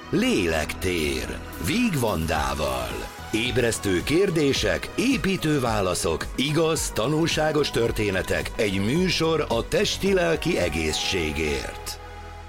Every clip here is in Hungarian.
Lélektér Víg Vandával. Ébresztő kérdések, építő válaszok, igaz, tanulságos történetek, egy műsor a testi-lelki egészségért.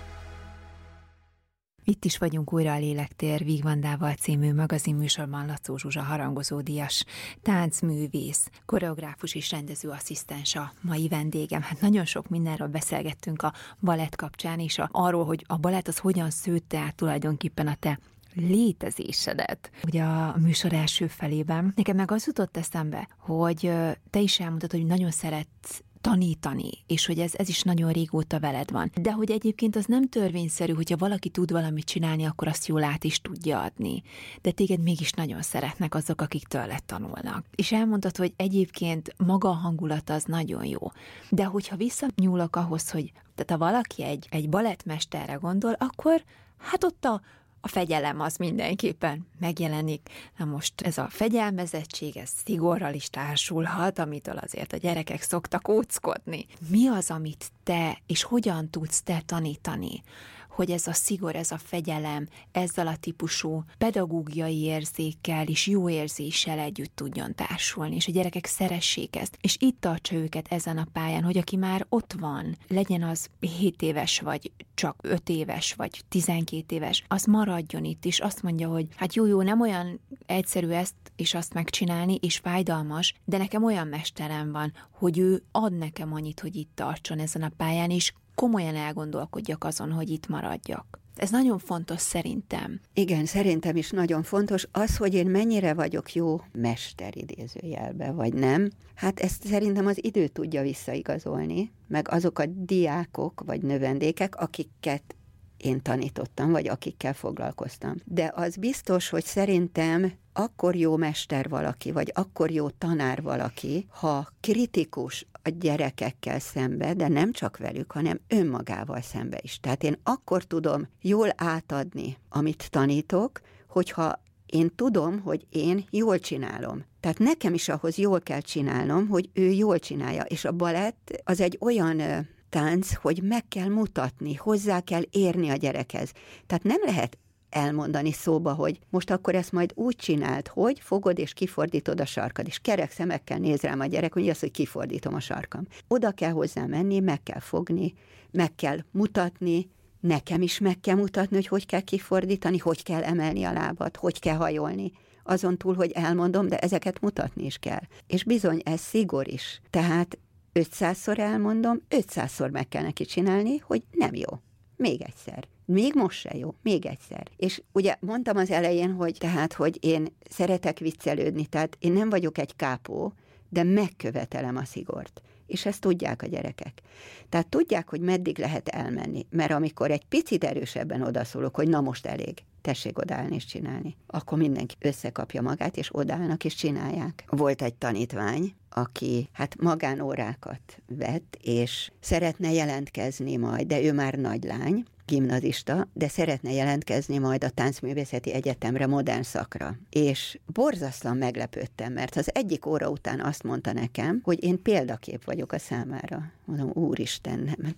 Itt is vagyunk újra a Lélektér Víg Vandával című magazinműsorban. Lacó Zsuzsa harangozódíjas táncművész, koreográfus és rendezőasszisztens a mai vendégem. Hát nagyon sok mindenről beszélgettünk a balett kapcsán, és arról, hogy a balett az hogyan szőtte át tulajdonképpen a te létezésedet. Ugye a műsor első felében nekem meg az jutott eszembe, hogy te is elmondtad, hogy nagyon szeretsz tanítani, és hogy ez is nagyon régóta veled van. De hogy egyébként az nem törvényszerű, hogyha valaki tud valamit csinálni, akkor azt jól át is tudja adni. De téged mégis nagyon szeretnek azok, akik tőled tanulnak. És elmondtad, hogy egyébként maga a hangulat az nagyon jó. De hogyha visszanyúlok ahhoz, hogy tehát ha valaki egy balettmesterre gondol, akkor hát ott a fegyelem az mindenképpen megjelenik. Na most ez a fegyelmezettség, ez szigorral is társulhat, amitől azért a gyerekek szoktak óckodni. Mi az, amit te, és hogyan tudsz te tanítani, hogy ez a szigor, ez a fegyelem, ezzel a típusú pedagógiai érzékkel és jó érzéssel együtt tudjon társulni, és a gyerekek szeressék ezt, és itt tartsa őket ezen a pályán, hogy aki már ott van, legyen az 7 éves, vagy csak 5 éves, vagy 12 éves, az maradjon itt, és azt mondja, hogy hát jó, nem olyan egyszerű ezt és azt megcsinálni, és fájdalmas, de nekem olyan mesterem van, hogy ő ad nekem annyit, hogy itt tartson ezen a pályán, és komolyan elgondolkodjak azon, hogy itt maradjak. Ez nagyon fontos szerintem. Igen, szerintem is nagyon fontos. Az, hogy én mennyire vagyok jó mester idézőjelbe, vagy nem, hát ezt szerintem az idő tudja visszaigazolni, meg azok a diákok, vagy növendékek, akiket én tanítottam, vagy akikkel foglalkoztam. De az biztos, hogy szerintem akkor jó mester valaki, vagy akkor jó tanár valaki, ha kritikus a gyerekekkel szembe, de nem csak velük, hanem önmagával szembe is. Tehát én akkor tudom jól átadni, amit tanítok, hogyha én tudom, hogy én jól csinálom. Tehát nekem is ahhoz jól kell csinálnom, hogy ő jól csinálja. És a balett az egy olyan tánc, hogy meg kell mutatni, hozzá kell érni a gyerekhez. Tehát nem lehet elmondani szóba, hogy most akkor ezt majd úgy csináld, hogy fogod és kifordítod a sarkad, és kerek szemekkel néz rám a gyerek, hogy azt, hogy kifordítom a sarkam. Oda kell hozzá menni, meg kell fogni, meg kell mutatni, nekem is meg kell mutatni, hogy kell kifordítani, hogy kell emelni a lábat, hogy kell hajolni. Azon túl, hogy elmondom, de ezeket mutatni is kell. És bizony, ez szigor is. Tehát 500-szor elmondom, 500-szor meg kell neki csinálni, hogy nem jó. Még egyszer. Még most se jó. Még egyszer. És ugye mondtam az elején, hogy én szeretek viccelődni, tehát én nem vagyok egy kápó, de megkövetelem a szigort. És ezt tudják a gyerekek. Tehát tudják, hogy meddig lehet elmenni. Mert amikor egy picit erősebben odaszólok, hogy na most elég, tessék odállni és csinálni, akkor mindenki összekapja magát, és odállnak és csinálják. Volt egy tanítvány, aki magánórákat vett, és szeretne jelentkezni majd, de ő már nagylány, gimnazista, de szeretne jelentkezni majd a Táncművészeti Egyetemre modern szakra. És borzasztóan meglepődtem, mert az egyik óra után azt mondta nekem, hogy én példakép vagyok a számára. Mondom, úristen, nem.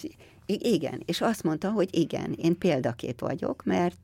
Igen, és azt mondta, hogy igen, én példakép vagyok,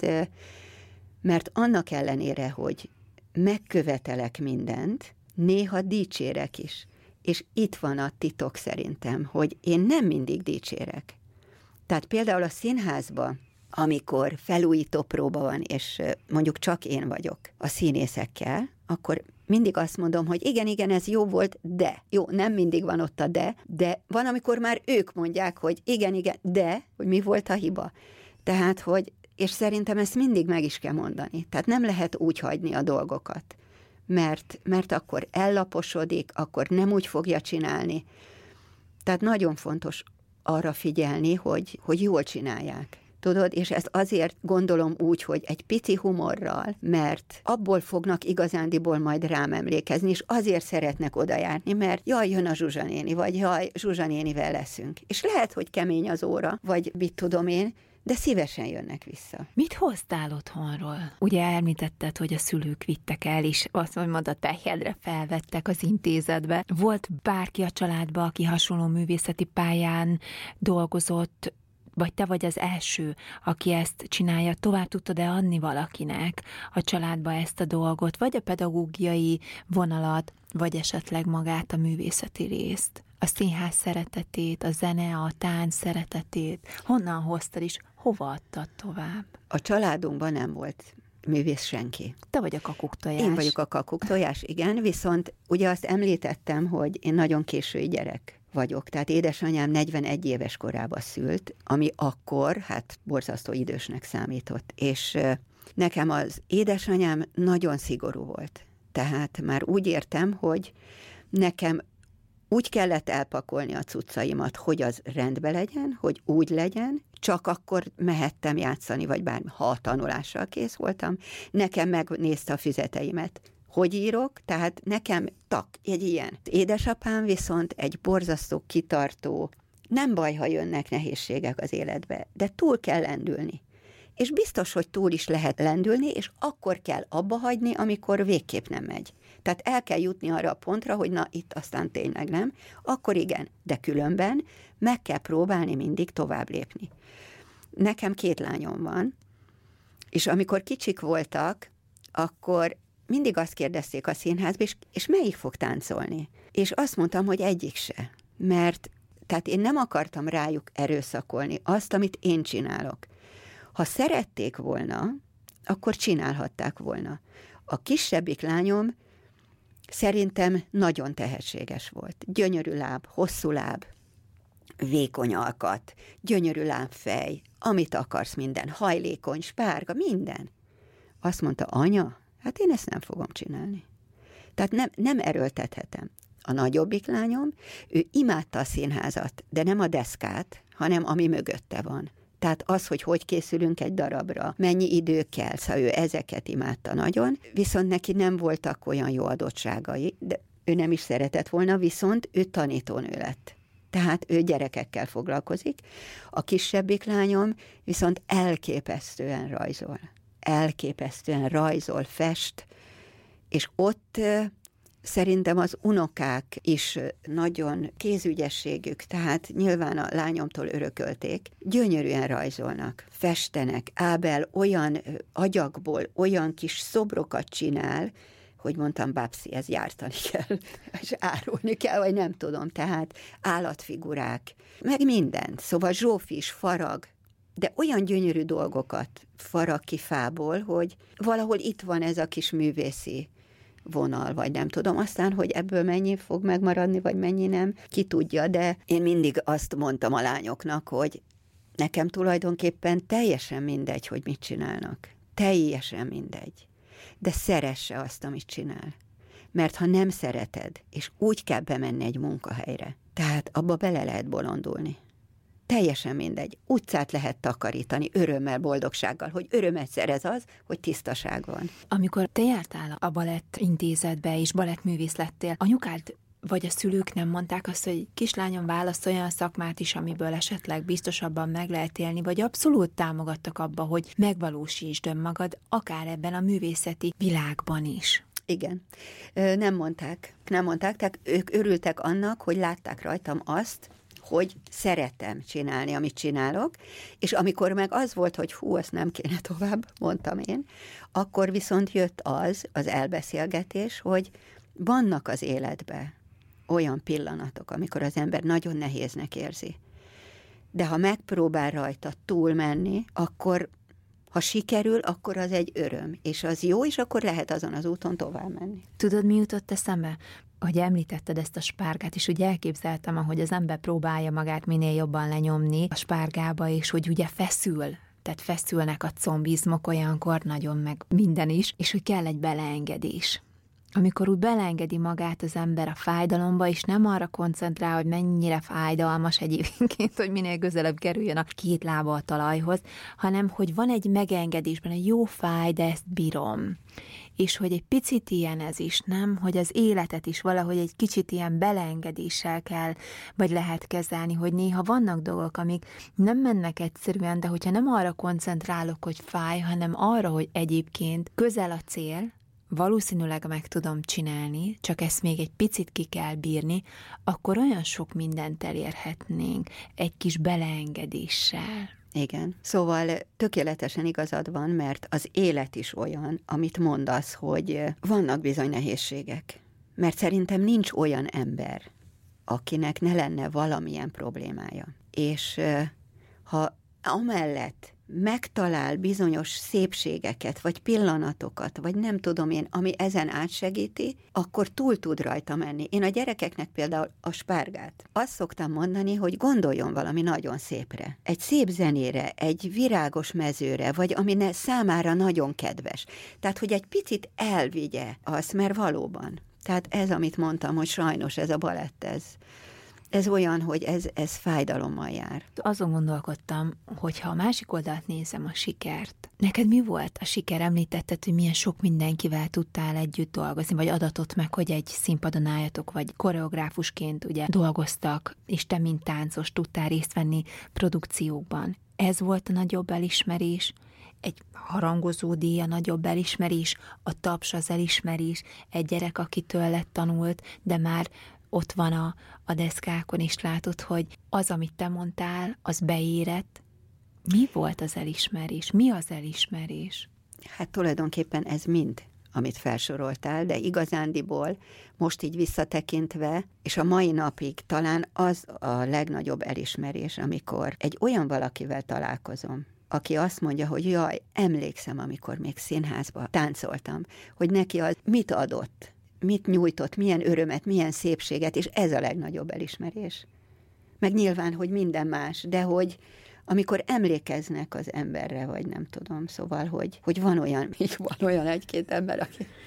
mert annak ellenére, hogy megkövetelek mindent, néha dicsérek is. És itt van a titok szerintem, hogy én nem mindig dicsérek. Tehát például a színházban, amikor felújító próba van, és mondjuk csak én vagyok a színészekkel, akkor mindig azt mondom, hogy igen, ez jó volt, de. Jó, nem mindig van ott a de van, amikor már ők mondják, hogy igen, de, hogy mi volt a hiba. Tehát, és szerintem ezt mindig meg is kell mondani. Tehát nem lehet úgy hagyni a dolgokat, mert akkor ellaposodik, akkor nem úgy fogja csinálni. Tehát nagyon fontos arra figyelni, hogy jól csinálják. Tudod, és ezt azért gondolom úgy, hogy egy pici humorral, mert abból fognak igazándiból majd rám emlékezni, és azért szeretnek oda járni, mert jaj, jön a Zsuzsa néni, vagy jaj, Zsuzsa nénivel leszünk. És lehet, hogy kemény az óra, vagy mit tudom én, de szívesen jönnek vissza. Mit hoztál otthonról? Ugye említetted, hogy a szülők vittek el, és azt mondod, a tehjedre felvettek az intézetbe. Volt bárki a családban, aki hasonló művészeti pályán dolgozott, vagy te vagy az első, aki ezt csinálja, tovább tudtad-e adni valakinek a családba ezt a dolgot, vagy a pedagógiai vonalat, vagy esetleg magát a művészeti részt, a színház szeretetét, a zene, a tánc szeretetét, honnan hoztad és hova adtad tovább? A családunkban nem volt művész senki. Te vagy a kakuktojás. Én vagyok a kakuktojás, igen, viszont ugye azt említettem, hogy én nagyon késői gyerek vagyok. Tehát édesanyám 41 éves korában szült, ami akkor, hát borzasztó idősnek számított. És nekem az édesanyám nagyon szigorú volt. Tehát már úgy értem, hogy nekem úgy kellett elpakolni a cuccaimat, hogy az rendben legyen, hogy úgy legyen, csak akkor mehettem játszani, vagy bármi, ha a tanulással kész voltam. Nekem megnézte a füzeteimet, hogy írok, tehát nekem egy ilyen. Édesapám viszont egy borzasztó, kitartó, nem baj, ha jönnek nehézségek az életbe, de túl kell lendülni. És biztos, hogy túl is lehet lendülni, és akkor kell abba hagyni, amikor végképp nem megy. Tehát el kell jutni arra a pontra, hogy na, itt aztán tényleg nem, akkor igen, de különben meg kell próbálni mindig tovább lépni. Nekem 2 lányom van, és amikor kicsik voltak, akkor mindig azt kérdezték a színházba, és melyik fog táncolni? És azt mondtam, hogy egyik se. Mert tehát én nem akartam rájuk erőszakolni azt, amit én csinálok. Ha szerették volna, akkor csinálhatták volna. A kisebbik lányom szerintem nagyon tehetséges volt. Gyönyörű láb, hosszú láb, vékony alkat, gyönyörű lábfej, amit akarsz, minden, hajlékony, spárga, minden. Azt mondta, anya, hát én ezt nem fogom csinálni. Tehát nem erőltethetem. A nagyobbik lányom, ő imádta a színházat, de nem a deszkát, hanem ami mögötte van. Tehát az, hogy készülünk egy darabra, mennyi idő kell, szóval ő ezeket imádta nagyon, viszont neki nem voltak olyan jó adottságai, de ő nem is szeretett volna, viszont ő tanítónő lett. Tehát ő gyerekekkel foglalkozik. A kisebbik lányom viszont elképesztően rajzol, fest, és ott szerintem az unokák is nagyon kézügyességük, tehát nyilván a lányomtól örökölték, gyönyörűen rajzolnak, festenek. Ábel olyan agyagból olyan kis szobrokat csinál, hogy mondtam, Babsi, ez gyártani kell, és árulni kell, vagy nem tudom, tehát állatfigurák, meg minden. Szóval Zsófi is farag, de olyan gyönyörű dolgokat farag ki fából, hogy valahol itt van ez a kis művészi vonal, vagy nem tudom. Aztán, hogy ebből mennyi fog megmaradni, vagy mennyi nem, ki tudja, de én mindig azt mondtam a lányoknak, hogy nekem tulajdonképpen teljesen mindegy, hogy mit csinálnak. Teljesen mindegy. De szeresse azt, amit csinál. Mert ha nem szereted, és úgy kell bemenni egy munkahelyre, tehát abba bele lehet bolondulni. Teljesen mindegy. Utcát lehet takarítani örömmel, boldogsággal, hogy örömet szerez az, hogy tisztaság van. Amikor te jártál a balett intézetbe és balettművész lettél, anyukád vagy a szülők nem mondták azt, hogy kislányom, választ olyan szakmát is, amiből esetleg biztosabban meg lehet élni, vagy abszolút támogattak abba, hogy megvalósítsd önmagad, akár ebben a művészeti világban is? Igen. Nem mondták, tehát ők örültek annak, hogy látták rajtam azt, hogy szeretem csinálni, amit csinálok, és amikor meg az volt, hogy hú, azt nem kéne tovább, mondtam én, akkor viszont jött az elbeszélgetés, hogy vannak az életben olyan pillanatok, amikor az ember nagyon nehéznek érzi. De ha megpróbál rajta túlmenni, akkor ha sikerül, akkor az egy öröm, és az jó, és akkor lehet azon az úton tovább menni. Tudod, mi jutott eszembe? Hogy említetted ezt a spárgát, és úgy elképzeltem, ahogy az ember próbálja magát minél jobban lenyomni a spárgába, és hogy ugye feszül, tehát feszülnek a combizmok olyankor nagyon, meg minden is, és hogy kell egy beleengedés. Amikor úgy beleengedi magát az ember a fájdalomba, és nem arra koncentrál, hogy mennyire fájdalmas egyébként, hogy minél közelebb kerüljön a 2 lába a talajhoz, hanem hogy van egy megengedésben, egy jó fáj, de ezt bírom. És hogy egy picit ilyen ez is, nem? Hogy az életet is valahogy egy kicsit ilyen beleengedéssel kell, vagy lehet kezelni, hogy néha vannak dolgok, amik nem mennek egyszerűen, de hogyha nem arra koncentrálok, hogy fáj, hanem arra, hogy egyébként közel a cél, valószínűleg meg tudom csinálni, csak ezt még egy picit ki kell bírni, akkor olyan sok mindent elérhetnénk egy kis beleengedéssel. Igen. Szóval tökéletesen igazad van, mert az élet is olyan, amit mondasz, hogy vannak bizony nehézségek. Mert szerintem nincs olyan ember, akinek ne lenne valamilyen problémája. És ha amellett megtalál bizonyos szépségeket, vagy pillanatokat, vagy nem tudom én, ami ezen átsegíti, akkor túl tud rajta menni. Én a gyerekeknek például a spárgát. Azt szoktam mondani, hogy gondoljon valami nagyon szépre. Egy szép zenére, egy virágos mezőre, vagy ami számára nagyon kedves. Tehát, hogy egy picit elvigye azt, mert valóban. Tehát ez, amit mondtam, hogy sajnos ez a balett, ez olyan, hogy ez fájdalommal jár. Azon gondolkodtam, hogy ha a másik oldalt nézem, a sikert. Neked mi volt a siker? Említetted, hogy milyen sok mindenkivel tudtál együtt dolgozni, vagy adatott meg, hogy egy színpadon álljatok, vagy koreográfusként ugye dolgoztak, és te, mint táncos, tudtál részt venni produkciókban. Ez volt a nagyobb elismerés, egy harangozó díj a nagyobb elismerés, a taps az elismerés, egy gyerek, aki tőled tanult, de már ott van a deszkákon, és látod, hogy az, amit te mondtál, az beérett. Mi volt az elismerés? Mi az elismerés? Hát tulajdonképpen ez mind, amit felsoroltál, de igazándiból most így visszatekintve, és a mai napig talán az a legnagyobb elismerés, amikor egy olyan valakivel találkozom, aki azt mondja, hogy jaj, emlékszem, amikor még színházba táncoltam, hogy neki az mit adott, mit nyújtott, milyen örömet, milyen szépséget, és ez a legnagyobb elismerés. Meg nyilván, hogy minden más, de hogy amikor emlékeznek az emberre, vagy nem tudom, szóval, hogy van olyan egy-két ember,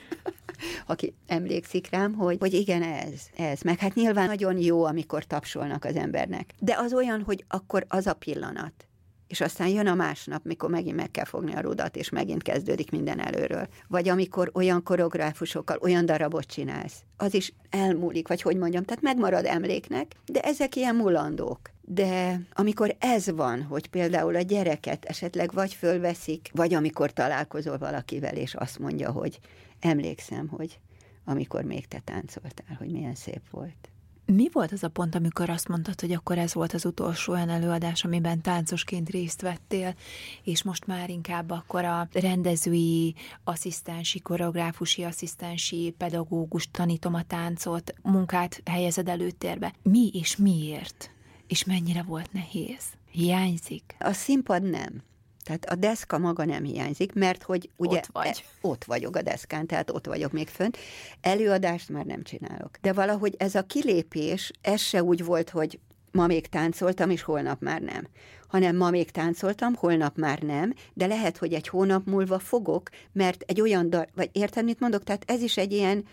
aki emlékszik rám, hogy igen, ez. Meg hát nyilván nagyon jó, amikor tapsolnak az embernek. De az olyan, hogy akkor az a pillanat. És aztán jön a másnap, mikor megint meg kell fogni a rudat, és megint kezdődik minden előről. Vagy amikor olyan koreográfusokkal olyan darabot csinálsz, az is elmúlik, vagy hogy mondjam, tehát megmarad emléknek, de ezek ilyen mulandók. De amikor ez van, hogy például a gyereket esetleg vagy fölveszik, vagy amikor találkozol valakivel, és azt mondja, hogy emlékszem, hogy amikor még te táncoltál, hogy milyen szép volt. Mi volt az a pont, amikor azt mondtad, hogy akkor ez volt az utolsó olyan előadás, amiben táncosként részt vettél, és most már inkább akkor a rendezői, asszisztensi, koreográfusi, asszisztensi, pedagógus, tanítom a táncot, munkát helyezed előtérbe. Mi és miért? És mennyire volt nehéz? Hiányzik? A színpad nem. Tehát a deszka maga nem hiányzik, mert hogy ugye ott vagyok a deszkán, tehát ott vagyok még fönt. Előadást már nem csinálok. De valahogy ez a kilépés, ez se úgy volt, hogy ma még táncoltam, és holnap már nem. Hanem ma még táncoltam, holnap már nem, de lehet, hogy egy hónap múlva fogok, mert egy olyan vagy érted, mit mondok? Tehát ez is egy ilyen...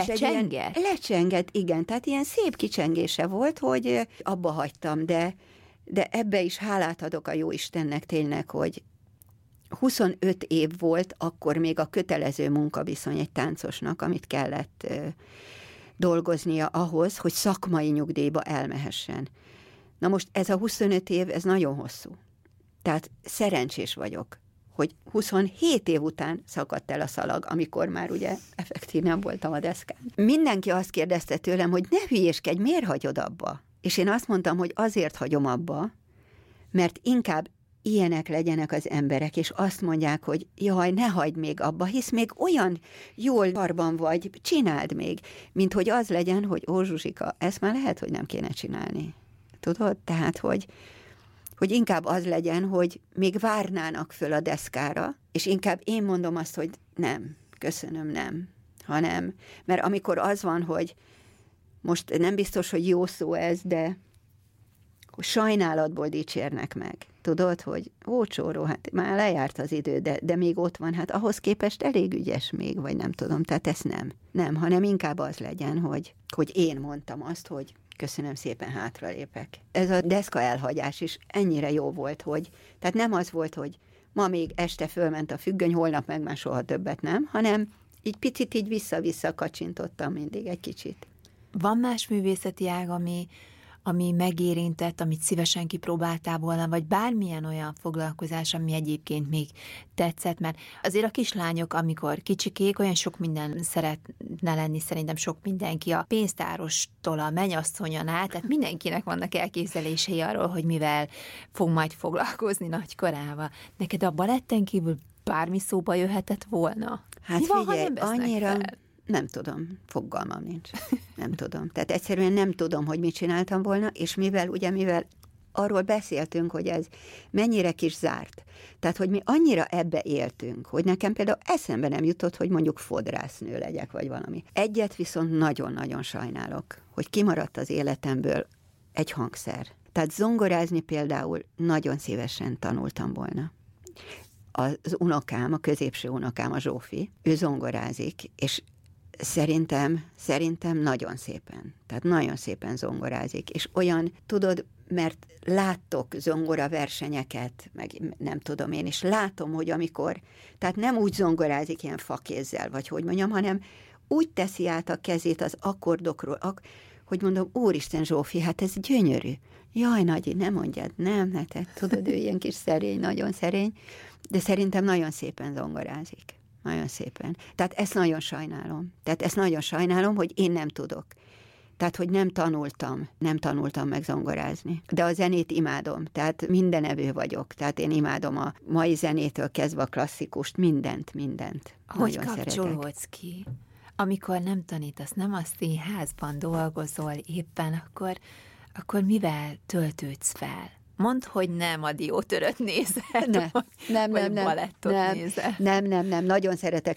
Lecsengett, igen. Tehát ilyen szép kicsengése volt, hogy abba hagytam, de ebbe is hálát adok a Jóistennek tényleg, hogy 25 év volt akkor még a kötelező munkaviszony egy táncosnak, amit kellett dolgoznia ahhoz, hogy szakmai nyugdíjba elmehessen. Na most ez a 25 év, ez nagyon hosszú. Tehát szerencsés vagyok, hogy 27 év után szakadt el a szalag, amikor már ugye effektív nem voltam a deszkán. Mindenki azt kérdezte tőlem, hogy ne hülyéskedj, miért hagyod abba? És én azt mondtam, hogy azért hagyom abba, mert inkább ilyenek legyenek az emberek, és azt mondják, hogy jaj, ne hagyd még abba, hisz még olyan jól karban vagy, csináld még, mint hogy az legyen, hogy ó, Zsuzsika, ezt már lehet, hogy nem kéne csinálni. Tudod? Tehát, hogy inkább az legyen, hogy még várnának föl a deszkára, és inkább én mondom azt, hogy nem, köszönöm, nem, hanem, mert amikor az van, hogy most nem biztos, hogy jó szó ez, de sajnálatból dicsérnek meg. Tudod, hogy ó, csóró, hát már lejárt az idő, de még ott van, hát ahhoz képest elég ügyes még, vagy nem tudom, tehát ez nem. Nem, hanem inkább az legyen, hogy én mondtam azt, hogy köszönöm szépen, hátralépek. Ez a deszka elhagyás is ennyire jó volt, hogy, tehát nem az volt, hogy ma még este fölment a függöny, holnap meg már soha többet nem, hanem így picit így vissza-vissza kacsintottam mindig egy kicsit. Van más művészeti ág, ami megérintett, amit szívesen kipróbáltál volna, vagy bármilyen olyan foglalkozás, ami egyébként még tetszett, mert azért a kislányok, amikor kicsikék, olyan sok minden szeretne lenni, szerintem sok mindenki a pénztárostól a mennyasszonyon át, tehát mindenkinek vannak elképzelései arról, hogy mivel fog majd foglalkozni nagykorával. Neked a baletten kívül bármi szóba jöhetett volna? Hát mi van, figyelj, annyira... fel? Nem tudom, fogalmam nincs. Nem tudom. Tehát egyszerűen nem tudom, hogy mit csináltam volna, és mivel arról beszéltünk, hogy ez mennyire kis zárt. Tehát, hogy mi annyira ebbe éltünk, hogy nekem például eszembe nem jutott, hogy mondjuk fodrásznő legyek, vagy valami. Egyet viszont nagyon-nagyon sajnálok, hogy kimaradt az életemből egy hangszer. Tehát zongorázni például nagyon szívesen tanultam volna. Az unokám, a középső unokám, a Zsófi, ő zongorázik, és Szerintem nagyon szépen. Tehát nagyon szépen zongorázik. És olyan, tudod, mert láttok zongora versenyeket, meg nem tudom én, és látom, hogy amikor, tehát nem úgy zongorázik ilyen fakézzel, vagy hogy mondjam, hanem úgy teszi át a kezét az akkordokról, hogy mondom, úristen Zsófi, hát ez gyönyörű. Jaj, Nagyi, ne mondjad, nem, te tudod, ő ilyen kis szerény, nagyon szerény, de szerintem nagyon szépen zongorázik. Nagyon szépen. Tehát ezt nagyon sajnálom. Hogy én nem tudok. Tehát, hogy nem tanultam meg zongorázni. De a zenét imádom, tehát mindenevő vagyok. Tehát én imádom a mai zenétől kezdve a klasszikust, mindent. Hogy kapcsolódsz ki? Amikor nem tanítasz, nem a színházban dolgozol éppen, akkor mivel töltődsz fel? Mondd, hogy nem a diótöröt nézed, vagy balettot nézed. Nem, nagyon szeretek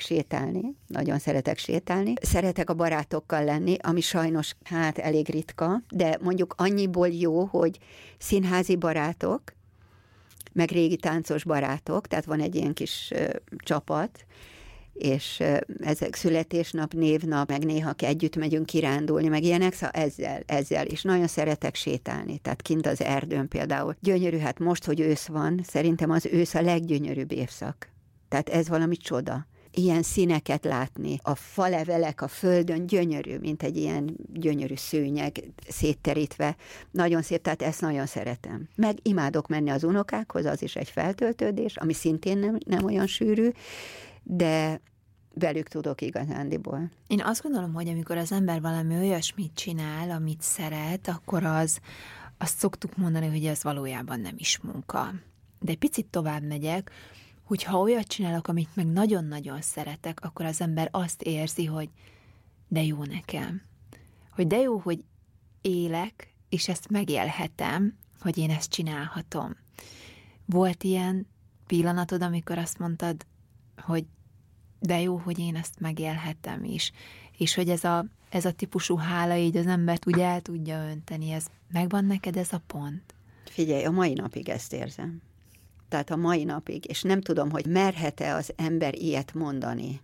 sétálni. Szeretek a barátokkal lenni, ami sajnos elég ritka, de mondjuk annyiból jó, hogy színházi barátok, meg régi táncos barátok, tehát van egy ilyen kis csapat, és ezek születésnap, névnap, meg néha együtt megyünk kirándulni, meg ilyenek, szóval ezzel, és nagyon szeretek sétálni, tehát kint az erdőn például. Gyönyörű, hát most, hogy ősz van, szerintem az ősz a leggyönyörűbb évszak. Tehát ez valami csoda. Ilyen színeket látni, a falevelek a földön gyönyörű, mint egy ilyen gyönyörű szőnyeg szétterítve. Nagyon szép, tehát ezt nagyon szeretem. Meg imádok menni az unokákhoz, az is egy feltöltődés, ami szintén nem olyan sűrű, de velük tudok igazándiból. Én azt gondolom, hogy amikor az ember valami olyasmit csinál, amit szeret, akkor azt szoktuk mondani, hogy ez valójában nem is munka. De egy picit tovább megyek, hogy ha olyat csinálok, amit meg nagyon-nagyon szeretek, akkor az ember azt érzi, hogy de jó nekem. Hogy de jó, hogy élek, és ezt megélhetem, hogy én ezt csinálhatom. Volt ilyen pillanatod, amikor azt mondtad, hogy de jó, hogy én ezt megélhetem is, és hogy ez a típusú hála így az embert úgy el tudja önteni, ez megvan neked ez a pont? Figyelj, a mai napig ezt érzem. Tehát a mai napig, és nem tudom, hogy merhet-e az ember ilyet mondani,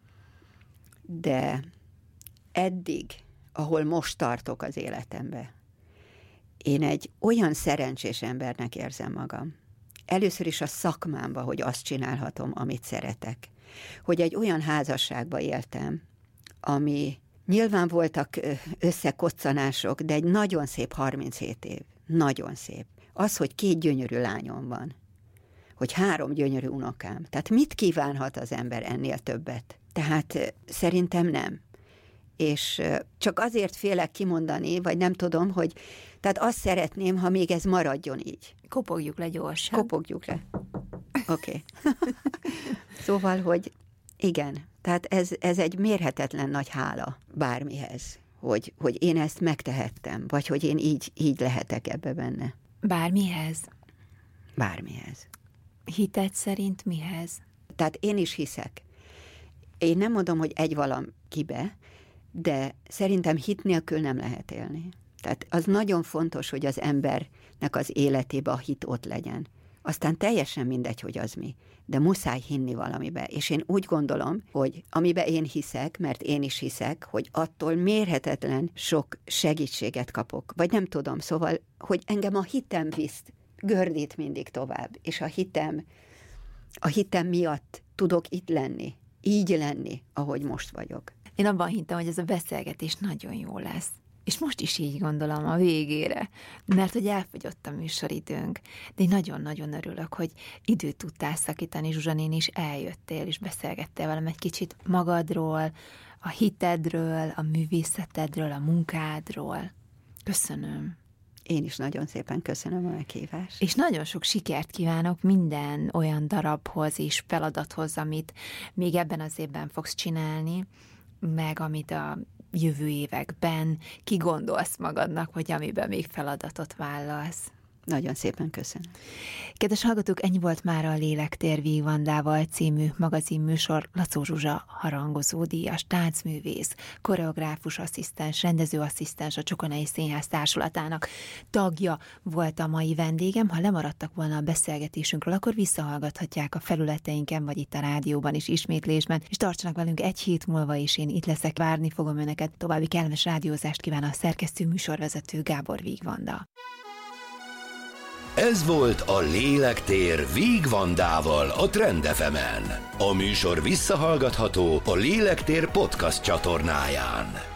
de eddig, ahol most tartok az életembe, én egy olyan szerencsés embernek érzem magam. Először is a szakmámba, hogy azt csinálhatom, amit szeretek. Hogy egy olyan házasságba éltem, ami nyilván voltak összekoccanások, de egy nagyon szép 37 év. Nagyon szép. Az, hogy 2 gyönyörű lányom van. Hogy 3 gyönyörű unokám. Tehát mit kívánhat az ember ennél többet? Tehát szerintem nem. És csak azért félek kimondani, vagy nem tudom, hogy tehát azt szeretném, ha még ez maradjon így. Kopogjuk le gyorsan. Kopogjuk le. Oké. Szóval, hogy igen, tehát ez egy mérhetetlen nagy hála bármihez, hogy én ezt megtehettem, vagy hogy én így lehetek ebbe benne. Bármihez? Bármihez. Hited szerint mihez? Tehát én is hiszek. Én nem mondom, hogy egy valakibe, de szerintem hit nélkül nem lehet élni. Tehát az nagyon fontos, hogy az embernek az életében a hit ott legyen. Aztán teljesen mindegy, hogy az mi, de muszáj hinni valamibe. És én úgy gondolom, hogy amiben én hiszek, mert én is hiszek, hogy attól mérhetetlen sok segítséget kapok. Vagy nem tudom, szóval, hogy engem a hitem visz, gördít mindig tovább. És a hitem miatt tudok itt lenni, így lenni, ahogy most vagyok. Én abban hittem, hogy ez a beszélgetés nagyon jó lesz. És most is így gondolom a végére, mert hogy elfogyott a műsoridőnk, de én nagyon-nagyon örülök, hogy időt tudtál szakítani, Zsuzsa néni, és eljöttél, és beszélgettél velem egy kicsit magadról, a hitedről, a művészetedről, a munkádról. Köszönöm. Én is nagyon szépen köszönöm a meghívást. És nagyon sok sikert kívánok minden olyan darabhoz és feladathoz, amit még ebben az évben fogsz csinálni, meg amit a jövő években kigondolsz magadnak, vagy amiben még feladatot vállalsz. Nagyon szépen köszönöm. Kedves hallgatók, ennyi volt már a Lélektér Víg Vandával című magazinműsor. Lacó Zsuzsa harangozódíjas, táncművész, koreográfus asszisztens, rendezőasszisztens, a Csokonai Színház Társulatának tagja volt a mai vendégem. Ha lemaradtak volna a beszélgetésünkről, akkor visszahallgathatják a felületeinken, vagy itt a rádióban is ismétlésben, és tartsanak velünk egy hét múlva, és én itt leszek, várni fogom önöket. További kellemes rádiózást kíván a szerkesztő műsorvezető Gábor Víg Vanda. Ez volt a Lélektér Víg Vandával a Trend FM-en. A műsor visszahallgatható a Lélektér podcast csatornáján.